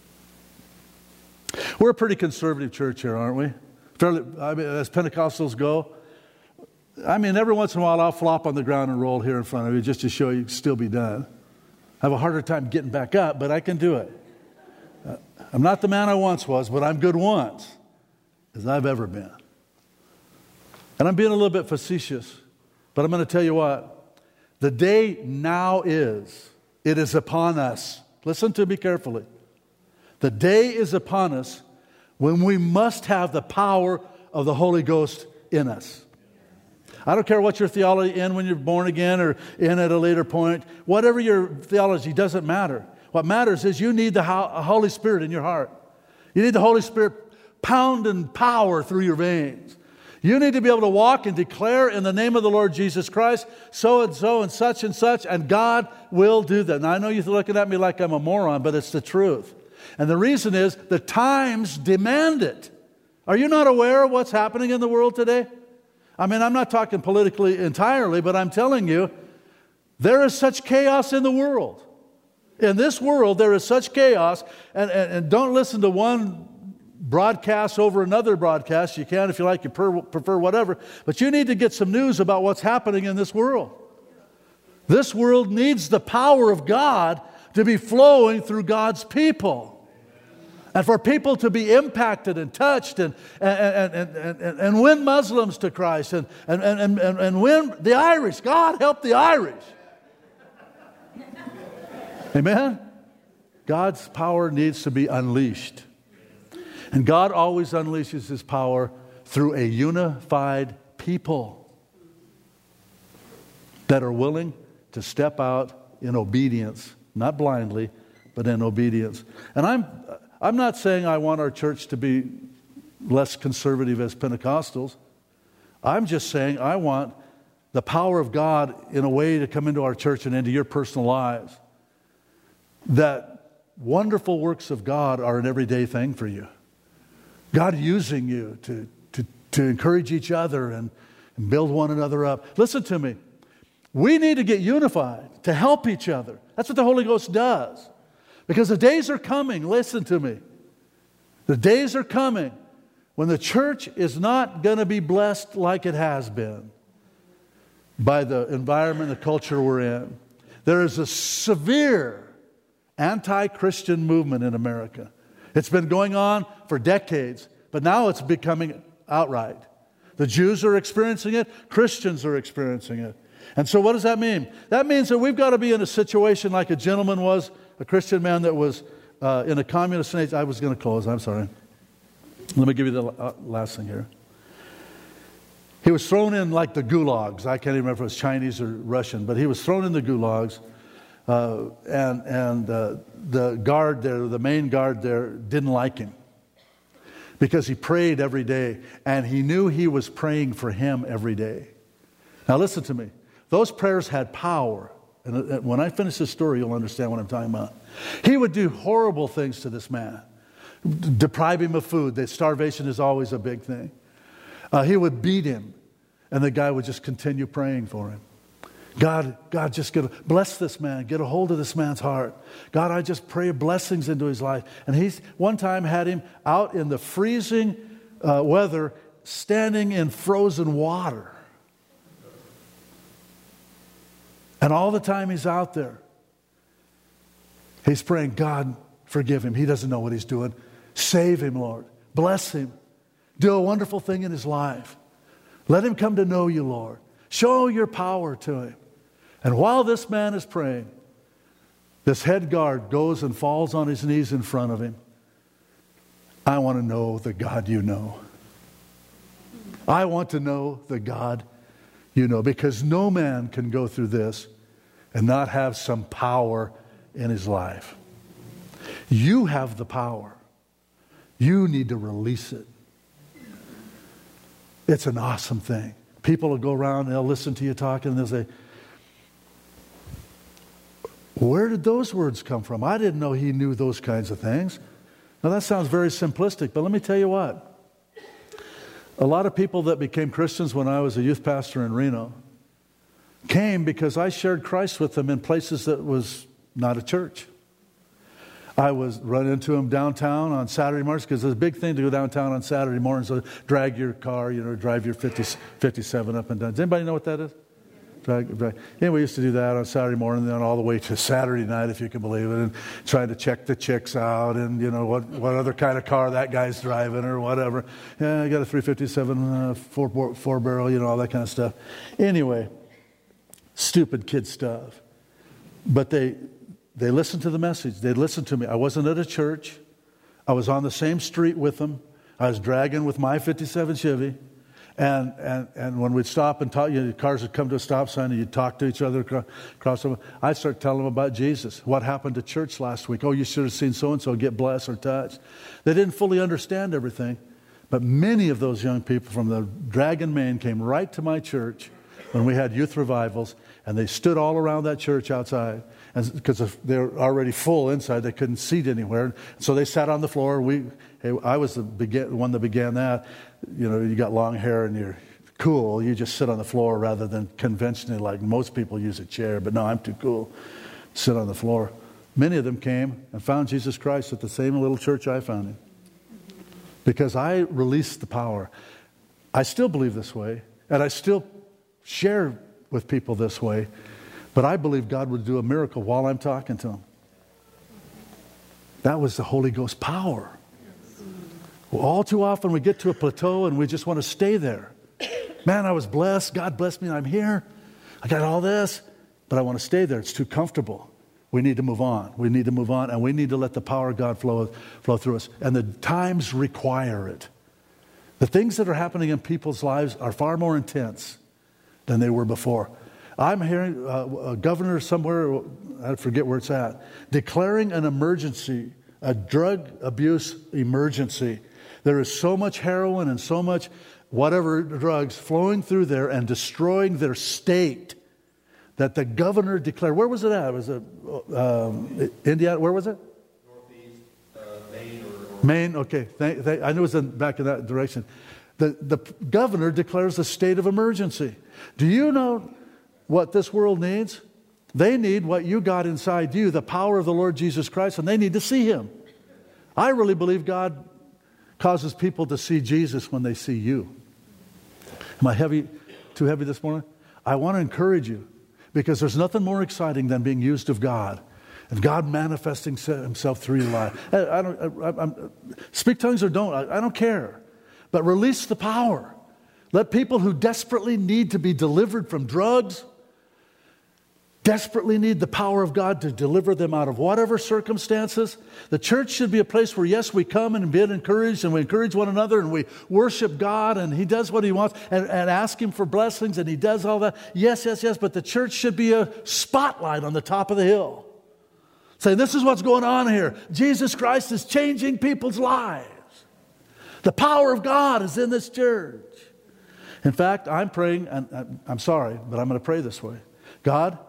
We're a pretty conservative church here, aren't we? Fairly, I mean, as Pentecostals go. I mean, every once in a while I'll flop on the ground and roll here in front of you just to show you it can still be done. I have a harder time getting back up, but I can do it. Uh, I'm not the man I once was, but I'm good once as I've ever been. And I'm being a little bit facetious, but I'm going to tell you what. The day now is. It is upon us. Listen to me carefully. The day is upon us when we must have the power of the Holy Ghost in us. I don't care what your theology in when you're born again or in at a later point. Whatever your theology, doesn't matter. What matters is you need the Holy Spirit in your heart. You need the Holy Spirit pounding power through your veins. You need to be able to walk and declare in the name of the Lord Jesus Christ, so and so and such and such, and God will do that. Now, I know you're looking at me like I'm a moron, but it's the truth. And the reason is the times demand it. Are you not aware of what's happening in the world today? I mean, I'm not talking politically entirely, but I'm telling you, there is such chaos in the world. In this world, there is such chaos, and, and, and don't listen to one broadcast over another broadcast. You can if you like, you per, prefer whatever, but you need to get some news about what's happening in this world. This world needs the power of God to be flowing through God's people. And for people to be impacted and touched and, and, and, and, and, and win Muslims to Christ and, and, and, and, and win the Irish. God help the Irish. Amen? God's power needs to be unleashed. And God always unleashes his power through a unified people that are willing to step out in obedience, not blindly, but in obedience. And I'm... I'm not saying I want our church to be less conservative as Pentecostals. I'm just saying I want the power of God in a way to come into our church and into your personal lives. That wonderful works of God are an everyday thing for you. God using you to, to, to encourage each other and, and build one another up. Listen to me. We need to get unified to help each other. That's what the Holy Ghost does. Because the days are coming, listen to me. The days are coming when the church is not going to be blessed like it has been by the environment, the culture we're in. There is a severe anti-Christian movement in America. It's been going on for decades, but now it's becoming outright. The Jews are experiencing it. Christians are experiencing it. And so what does that mean? That means that we've got to be in a situation like a gentleman was, a Christian man that was uh, in a communist nation. I was going to close. I'm sorry. Let me give you the uh, last thing here. He was thrown in like the gulags. I can't even remember if it was Chinese or Russian, but he was thrown in the gulags. Uh, and and uh, the guard there, the main guard there, didn't like him because he prayed every day, and he knew he was praying for him every day. Now listen to me. Those prayers had power. And when I finish this story, you'll understand what I'm talking about. He would do horrible things to this man. Deprive him of food. The starvation is always a big thing. Uh, he would beat him, and the guy would just continue praying for him. God, God, just get a, bless this man. Get a hold of this man's heart. God, I just pray blessings into his life. And he's one time had him out in the freezing uh, weather, standing in frozen water. And all the time he's out there, he's praying, God, forgive him. He doesn't know what he's doing. Save him, Lord. Bless him. Do a wonderful thing in his life. Let him come to know you, Lord. Show your power to him. And while this man is praying, this head guard goes and falls on his knees in front of him. I want to know the God you know. I want to know the God you know, because no man can go through this and not have some power in his life. You have the power. You need to release it. It's an awesome thing. People will go around and they'll listen to you talking and they'll say, where did those words come from? I didn't know he knew those kinds of things. Now that sounds very simplistic, but let me tell you what. A lot of people that became Christians when I was a youth pastor in Reno came because I shared Christ with them in places that was not a church. I was run into them downtown on Saturday mornings because it's a big thing to go downtown on Saturday mornings. So drag your car, you know, drive your fifty, fifty-seven up and down. Does anybody know what that is? Drag, drag. Yeah, we used to do that on Saturday morning, then all the way to Saturday night, if you can believe it, and trying to check the chicks out and, you know, what, what other kind of car that guy's driving or whatever. Yeah, I got a three fifty-seven, uh, four, four barrel, you know, all that kind of stuff. Anyway, stupid kid stuff. But they... They listened to the message. They listened to me. I wasn't at a church. I was on the same street with them. I was dragging with my fifty-seven Chevy. And and, and when we'd stop and talk, you know, the cars would come to a stop sign and you'd talk to each other across them. I'd start telling them about Jesus. What happened to church last week? Oh, you should have seen so-and-so get blessed or touched. They didn't fully understand everything. But many of those young people from the Dragon, Maine came right to my church when we had youth revivals. And they stood all around that church outside. And because they were already full inside, they couldn't seat anywhere. So they sat on the floor. We, hey, I was the begin, one that began that. You know, you got long hair and you're cool. You just sit on the floor rather than conventionally like most people use a chair. But no, I'm too cool. Sit on the floor. Many of them came and found Jesus Christ at the same little church I found him. Because I released the power. I still believe this way. And I still share with people this way, but I believe God would do a miracle while I'm talking to them. That was the Holy Ghost power. Well, all too often we get to a plateau and we just want to stay there. Man, I was blessed. God blessed me and I'm here. I got all this, but I want to stay there. It's too comfortable. We need to move on. We need to move on, and we need to let the power of God flow, flow through us. And the times require it. The things that are happening in people's lives are far more intense than they were before. I'm hearing uh, a governor somewhere, I forget where it's at, declaring an emergency, a drug abuse emergency. There is so much heroin and so much whatever drugs flowing through there and destroying their state that the governor declared. Where was it at? Was it um, Indiana? Where was it? Northeast, uh, Maine. Or Maine, okay. Thank, thank, I knew it was in, back in that direction. The, the governor declares a state of emergency. Do you know what this world needs? They need what you got inside you, the power of the Lord Jesus Christ, and they need to see him. I really believe God causes people to see Jesus when they see you. Am I heavy, too heavy this morning? I want to encourage you, because there's nothing more exciting than being used of God. And God manifesting himself through your life. I, I don't I, I'm, speak tongues or don't, I, I don't care. But release the power. Let people who desperately need to be delivered from drugs, desperately need the power of God to deliver them out of whatever circumstances. The church should be a place where, yes, we come and be encouraged, and we encourage one another, and we worship God, and he does what he wants, and, and ask him for blessings, and he does all that. Yes, yes, yes, but the church should be a spotlight on the top of the hill. Saying, this is what's going on here. Jesus Christ is changing people's lives. The power of God is in this church. In fact, I'm praying, and I'm sorry, but I'm going to pray this way. God,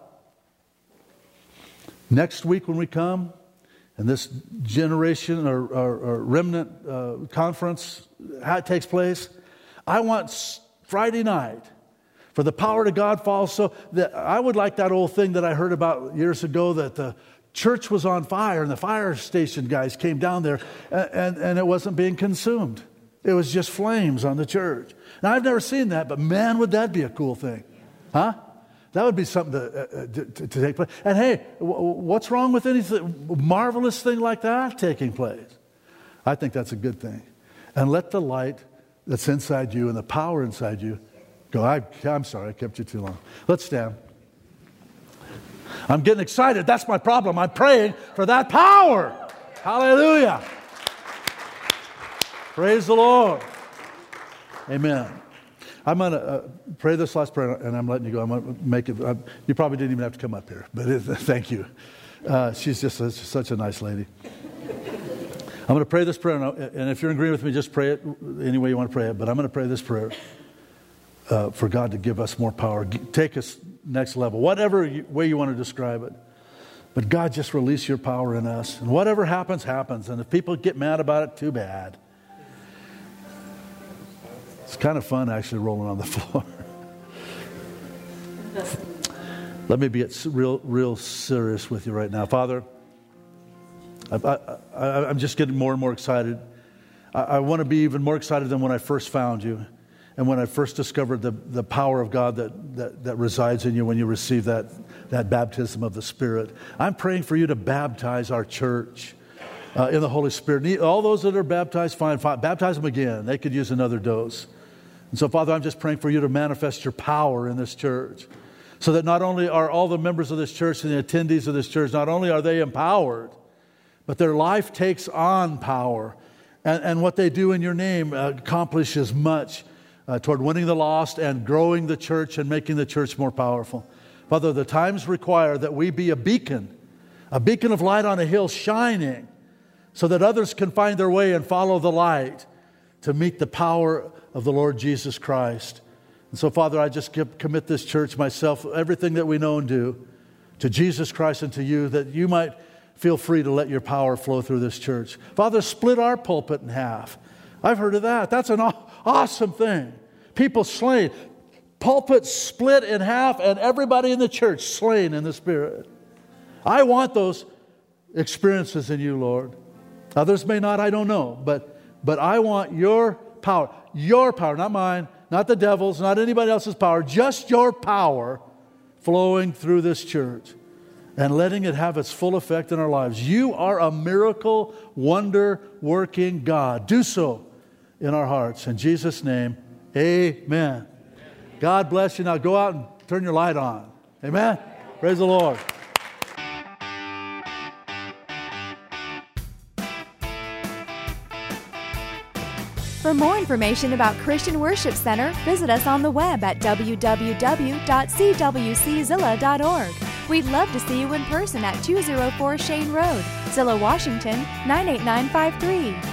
next week when we come, and this generation or, or, or remnant uh, conference how it takes place, I want Friday night for the power of God falls so that I would like that old thing that I heard about years ago, that the church was on fire and the fire station guys came down there and, and, and it wasn't being consumed. It was just flames on the church. Now, I've never seen that, but man, would that be a cool thing. Huh? That would be something to, uh, to, to take place. And hey, w- what's wrong with any marvelous thing like that taking place? I think that's a good thing. And let the light that's inside you and the power inside you go. I, I'm sorry, I kept you too long. Let's stand. I'm getting excited. That's my problem. I'm praying for that power. Hallelujah. Praise the Lord. Amen. I'm going to uh, pray this last prayer, and I'm letting you go. I'm going to make it. Uh, you probably didn't even have to come up here, but it, thank you. Uh, she's just a, such a nice lady. I'm going to pray this prayer, and if you're in agreement with me, just pray it any way you want to pray it. But I'm going to pray this prayer uh, for God to give us more power, take us next level, whatever you, way you want to describe it. But God, just release your power in us, and whatever happens, happens. And if people get mad about it, too bad. It's kind of fun actually rolling on the floor. Let me be real, real serious with you right now. Father, I, I, I, I'm just getting more and more excited. I, I want to be even more excited than when I first found you and when I first discovered the, the power of God that, that, that resides in you when you receive that, that baptism of the Spirit. I'm praying for you to baptize our church uh, in the Holy Spirit. All those that are baptized, fine, fine. Baptize them again. They could use another dose. And so, Father, I'm just praying for you to manifest your power in this church so that not only are all the members of this church and the attendees of this church, not only are they empowered, but their life takes on power. And, and what they do in your name uh, accomplishes much uh, toward winning the lost and growing the church and making the church more powerful. Father, the times require that we be a beacon, a beacon of light on a hill shining so that others can find their way and follow the light to meet the power of the Lord Jesus Christ. And so, Father, I just commit this church, myself, everything that we know and do, to Jesus Christ and to you, that you might feel free to let your power flow through this church. Father, split our pulpit in half. I've heard of that. That's an awesome thing. People slain. Pulpit split in half and everybody in the church slain in the Spirit. I want those experiences in you, Lord. Others may not, I don't know, but But I want your power, your power, not mine, not the devil's, not anybody else's power, just your power flowing through this church and letting it have its full effect in our lives. You are a miracle, wonder-working God. Do so in our hearts. In Jesus' name, amen. God bless you. Now go out and turn your light on. Amen. Praise the Lord. For more information about Christian Worship Center, visit us on the web at w w w dot c w c zilla dot org. We'd love to see you in person at two oh four Shane Road, Zillah, Washington, nine eight nine five three.